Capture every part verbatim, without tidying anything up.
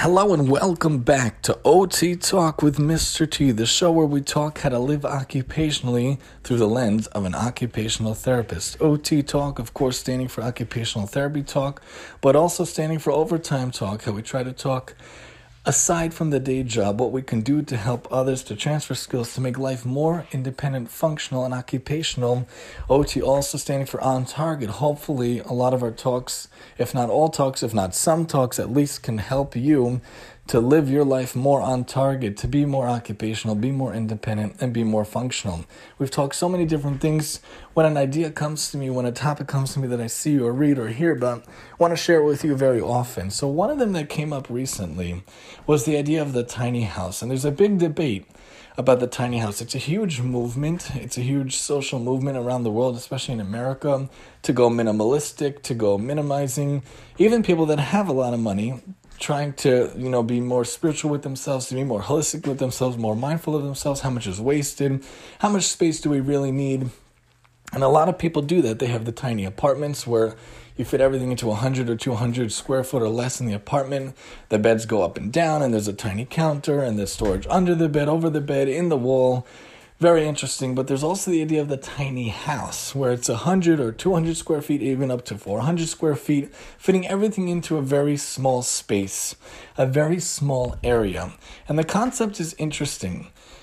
Hello and welcome back to O T Talk with Mister T, the show where we talk how to live occupationally through the lens of an occupational therapist. O T Talk, of course, standing for Occupational Therapy Talk, but also standing for Overtime Talk, how we try to talk aside from the day job, what we can do to help others to transfer skills to make life more independent, functional, and occupational. O T also standing for On Target. Hopefully, a lot of our talks, if not all talks, if not some talks, at least can help you to live your life more on target, to be more occupational, be more independent, and be more functional. We've talked so many different things. When an idea comes to me, when a topic comes to me that I see or read or hear about, I want to share it with you very often. So one of them that came up recently was the idea of the tiny house. And there's a big debate about the tiny house. It's a huge movement. It's a huge social movement around the world, especially in America, to go minimalistic, to go minimizing. Even people that have a lot of money trying to, you know, be more spiritual with themselves, to be more holistic with themselves, more mindful of themselves, how much is wasted, how much space do we really need? And a lot of people do that. They have the tiny apartments where you fit everything into one hundred or two hundred square foot or less in the apartment. The beds go up and down, and there's a tiny counter, and there's storage under the bed, over the bed, in the wall. Very interesting, but there's also the idea of the tiny house, where it's one hundred or two hundred square feet, even up to four hundred square feet, fitting everything into a very small space, a very small area. And the concept is interesting.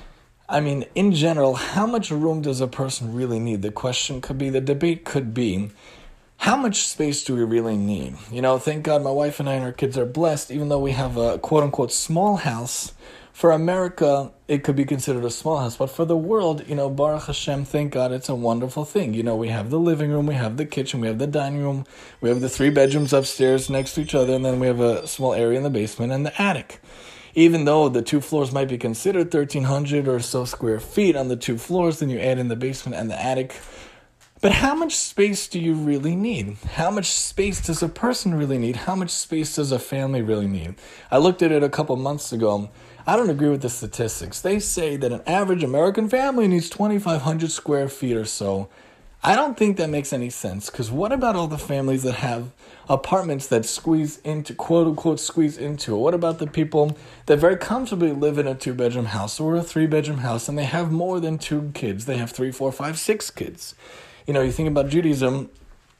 I mean, in general, how much room does a person really need? The question could be, the debate could be, how much space do we really need? You know, thank God my wife and I and our kids are blessed, even though we have a quote-unquote small house. For America, it could be considered a small house, but for the world, you know, Baruch Hashem, thank God, it's a wonderful thing. You know, we have the living room, we have the kitchen, we have the dining room, we have the three bedrooms upstairs next to each other, and then we have a small area in the basement and the attic. Even though the two floors might be considered thirteen hundred or so square feet on the two floors, then you add in the basement and the attic. But how much space do you really need? How much space does a person really need? How much space does a family really need? I looked at it a couple months ago. I don't agree with the statistics. They say that an average American family needs twenty-five hundred square feet or so. I don't think that makes any sense, because what about all the families that have apartments that squeeze into, quote-unquote, squeeze into it? What about the people that very comfortably live in a two-bedroom house or a three-bedroom house, and they have more than two kids? They have three, four, five, six kids. You know, you think about Judaism,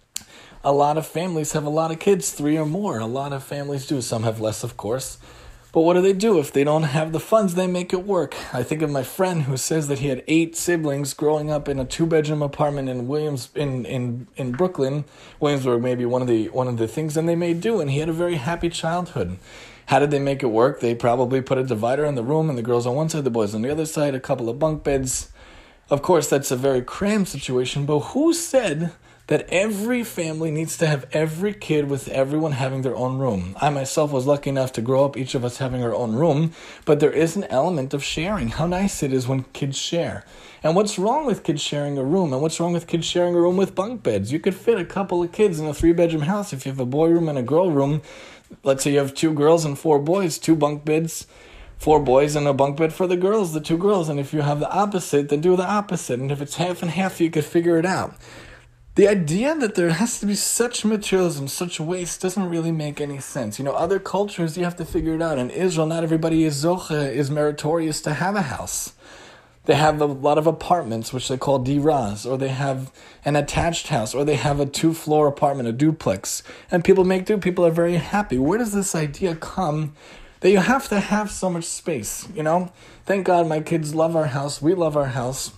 a lot of families have a lot of kids, three or more. A lot of families do. Some have less, of course. But what do they do? If they don't have the funds, they make it work. I think of my friend who says that he had eight siblings growing up in a two-bedroom apartment in Williams in, in, in Brooklyn, Williamsburg, maybe one of the one of the things, and they made do, and he had a very happy childhood. How did they make it work? They probably put a divider in the room, and the girls on one side, the boys on the other side, a couple of bunk beds. Of course, that's a very cramped situation, but who said that every family needs to have every kid with everyone having their own room? I myself was lucky enough to grow up, each of us having our own room, but there is an element of sharing. How nice it is when kids share. And what's wrong with kids sharing a room? And what's wrong with kids sharing a room with bunk beds? You could fit a couple of kids in a three-bedroom house if you have a boy room and a girl room. Let's say you have two girls and four boys, two bunk beds, four boys and a bunk bed for the girls, the two girls. And if you have the opposite, then do the opposite. And if it's half and half, you could figure it out. The idea that there has to be such materialism, such waste, doesn't really make any sense. You know, other cultures, you have to figure it out. In Israel, not everybody is zoche, is meritorious to have a house. They have a lot of apartments, which they call diras, or they have an attached house, or they have a two-floor apartment, a duplex. And people make do. People are very happy. Where does this idea come that you have to have so much space, you know? Thank God my kids love our house. We love our house.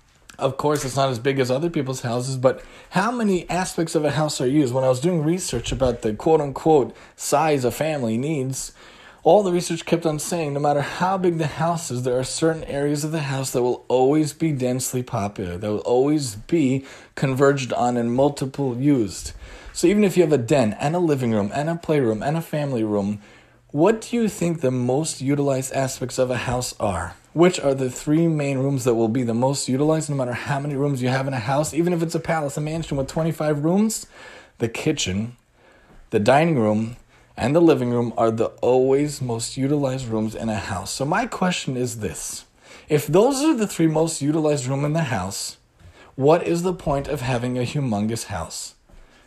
Of course, it's not as big as other people's houses, but how many aspects of a house are used? When I was doing research about the quote-unquote size a family needs, all the research kept on saying no matter how big the house is, there are certain areas of the house that will always be densely popular, that will always be converged on and multiple used. So even if you have a den and a living room and a playroom and a family room, what do you think the most utilized aspects of a house are? Which are the three main rooms that will be the most utilized no matter how many rooms you have in a house? Even if it's a palace, a mansion with twenty-five rooms, the kitchen, the dining room, and the living room are the always most utilized rooms in a house. So my question is this. If those are the three most utilized rooms in the house, what is the point of having a humongous house?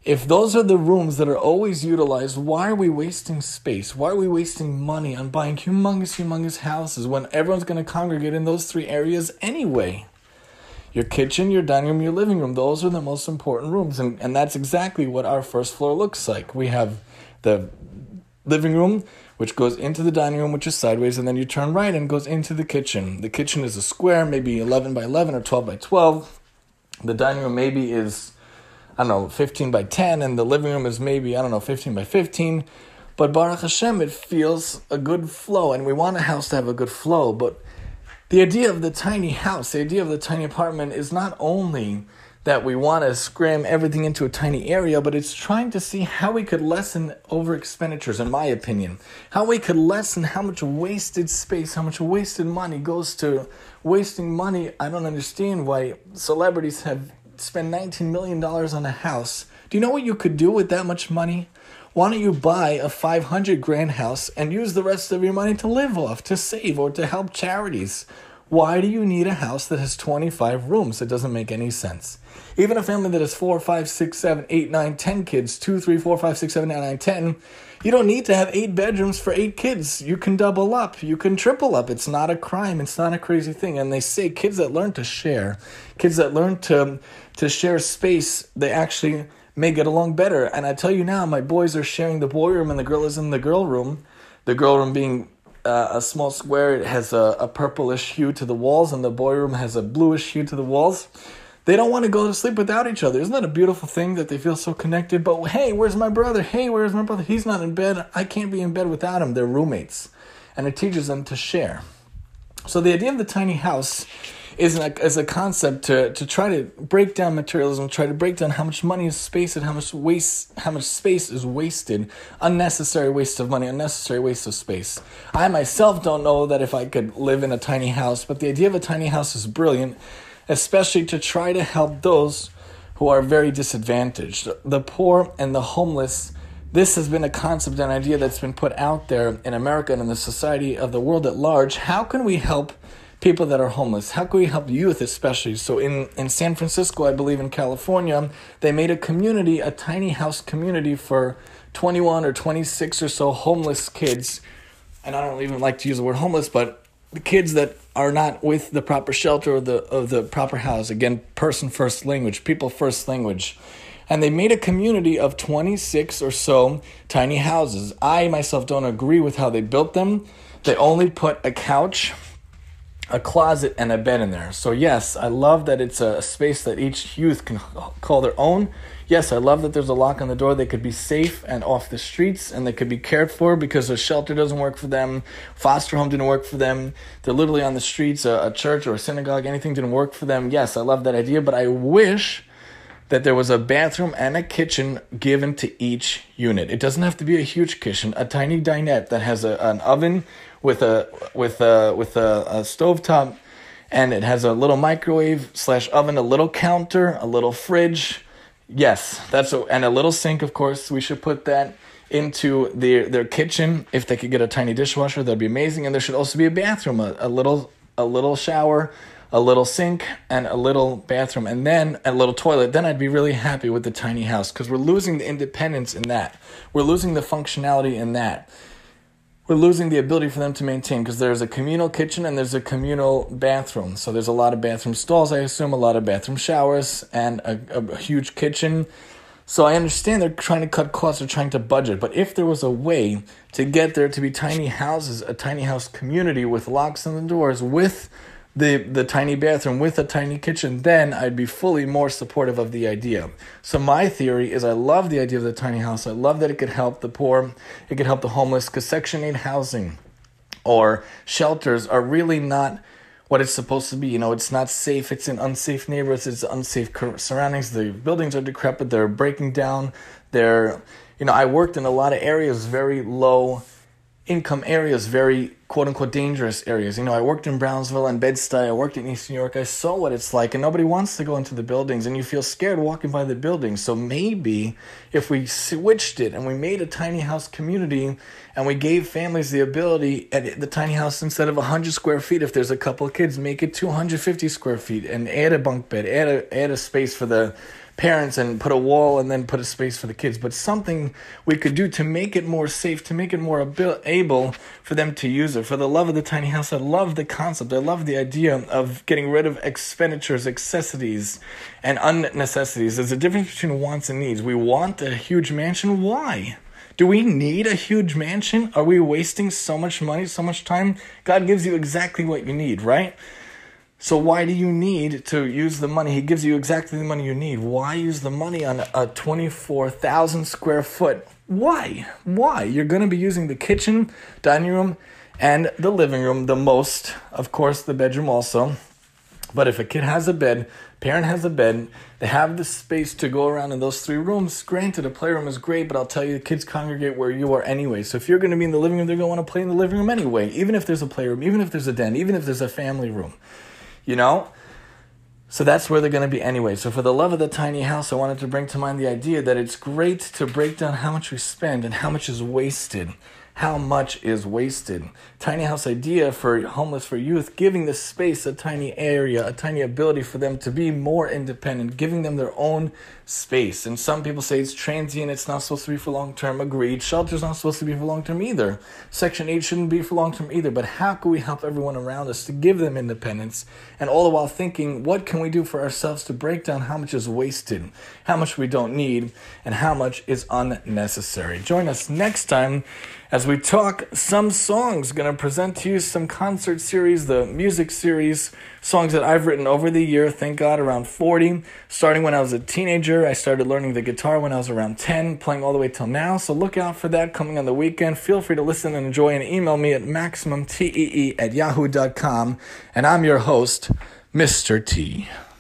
If those are the rooms that are always utilized, why are we wasting space? Why are we wasting money on buying humongous, humongous houses when everyone's going to congregate in those three areas anyway? Your kitchen, your dining room, your living room, those are the most important rooms. And, and that's exactly what our first floor looks like. We have the living room, which goes into the dining room, which is sideways, and then you turn right and goes into the kitchen. The kitchen is a square, maybe eleven by eleven or twelve by twelve. The dining room maybe is, I don't know, fifteen by ten, and the living room is maybe, I don't know, fifteen by fifteen. But Baruch Hashem, it feels a good flow, and we want a house to have a good flow. But the idea of the tiny house, the idea of the tiny apartment is not only that we want to scram everything into a tiny area, but it's trying to see how we could lessen over expenditures, in my opinion. How we could lessen how much wasted space, how much wasted money goes to wasting money. I don't understand why celebrities have spent nineteen million dollars on a house. Do you know what you could do with that much money? Why don't you buy a five hundred grand house and use the rest of your money to live off, to save, or to help charities? Why do you need a house that has twenty-five rooms? It doesn't make any sense. Even a family that has four, five, six, seven, eight, nine, ten kids, two, three, four, five, six, seven, eight, nine, ten, you don't need to have eight bedrooms for eight kids. You can double up. You can triple up. It's not a crime. It's not a crazy thing. And they say kids that learn to share, kids that learn to, to share space, they actually may get along better. And I tell you now, my boys are sharing the boy room and the girl is in the girl room. The girl room being uh, a small square. It has a, a purplish hue to the walls, and the boy room has a bluish hue to the walls. They don't want to go to sleep without each other. Isn't that a beautiful thing that they feel so connected? But hey, where's my brother? Hey, where's my brother? He's not in bed. I can't be in bed without him. They're roommates. And it teaches them to share. So the idea of the tiny house is a, is a concept to, to try to break down materialism, try to break down how much money is wasted, how much waste, how much space is wasted, unnecessary waste of money, unnecessary waste of space. I myself don't know that if I could live in a tiny house, but the idea of a tiny house is brilliant, especially to try to help those who are very disadvantaged, the poor and the homeless. This has been a concept, an idea that's been put out there in America and in the society of the world at large. How can we help people that are homeless? How can we help youth especially? So in, in San Francisco, I believe in California, they made a community, a tiny house community for twenty-one or twenty-six or so homeless kids. And I don't even like to use the word homeless, but the kids that are not with the proper shelter or the of the proper house. Again, person first language, people first language. And they made a community of twenty-six or so tiny houses. I myself don't agree with how they built them. They only put a couch, a closet, and a bed in there. So yes, I love that it's a space that each youth can call their own. Yes, I love that there's a lock on the door. They could be safe and off the streets, and they could be cared for because a shelter doesn't work for them. Foster home didn't work for them. They're literally on the streets. A, a church or a synagogue, anything didn't work for them. Yes, I love that idea, but I wish that there was a bathroom and a kitchen given to each unit. It doesn't have to be a huge kitchen. A tiny dinette that has a, an oven with a with a with a, a stovetop, and it has a little microwave slash oven, a little counter, a little fridge. Yes, that's a, and a little sink, of course. We should put that into their their kitchen. If they could get a tiny dishwasher, that'd be amazing. And there should also be a bathroom, a, a little a little shower, a little sink, and a little bathroom, and then a little toilet. Then I'd be really happy with the tiny house, because we're losing the independence in that. We're losing the functionality in that. We're losing the ability for them to maintain, because there's a communal kitchen and there's a communal bathroom. So there's a lot of bathroom stalls, I assume, a lot of bathroom showers, and a, a huge kitchen. So I understand they're trying to cut costs, they're trying to budget. But if there was a way to get there to be tiny houses, a tiny house community with locks on the doors, with the the tiny bathroom, with a tiny kitchen, then I'd be fully more supportive of the idea. So my theory is I love the idea of the tiny house. I love that it could help the poor, it could help the homeless, because Section eight housing or shelters are really not what it's supposed to be. You know, it's not safe. It's in unsafe neighborhoods. It's unsafe surroundings. The buildings are decrepit. They're breaking down. They're, you know, I worked in a lot of areas, very low income areas, very quote-unquote dangerous areas. You know, I worked in Brownsville and Bed-Stuy. I worked in East New York. I saw what it's like, and nobody wants to go into the buildings, and you feel scared walking by the buildings. So maybe if we switched it and we made a tiny house community and we gave families the ability at the tiny house, instead of one hundred square feet, if there's a couple of kids, make it two hundred fifty square feet and add a bunk bed, add a, add a space for the parents and put a wall and then put a space for the kids, but something we could do to make it more safe, to make it more abil- able for them to use it. For the love of the tiny house, I love the concept. I love the idea of getting rid of expenditures, accessories, and unnecessities. There's a difference between wants and needs. We want a huge mansion. Why? Do we need a huge mansion? Are we wasting so much money, so much time? God gives you exactly what you need, right? So why do you need to use the money? He gives you exactly the money you need. Why use the money on a twenty-four thousand square foot? Why? Why? You're going to be using the kitchen, dining room, and the living room the most. Of course, the bedroom also. But if a kid has a bed, parent has a bed, they have the space to go around in those three rooms. Granted, a playroom is great, but I'll tell you, the kids congregate where you are anyway. So if you're going to be in the living room, they're going to want to play in the living room anyway, even if there's a playroom, even if there's a den, even if there's a family room, you know? So that's where they're going to be anyway. So for the love of the tiny house, I wanted to bring to mind the idea that it's great to break down how much we spend and how much is wasted. How much is wasted? Tiny house idea for homeless, for youth, giving the space, a tiny area, a tiny ability for them to be more independent, giving them their own space. And some people say it's transient, it's not supposed to be for long-term. Agreed. Shelter's not supposed to be for long-term either. Section eight shouldn't be for long-term either. But how can we help everyone around us to give them independence? And all the while thinking, what can we do for ourselves to break down how much is wasted, how much we don't need, and how much is unnecessary? Join us next time as we talk some songs. Going to present to you some concert series, the music series, songs that I've written over the year, thank God, around forty. Starting when I was a teenager, I started learning the guitar when I was around ten, playing all the way till now. So look out for that coming on the weekend. Feel free to listen and enjoy, and email me at maximum tee at yahoo dot com. And I'm your host, Mister T.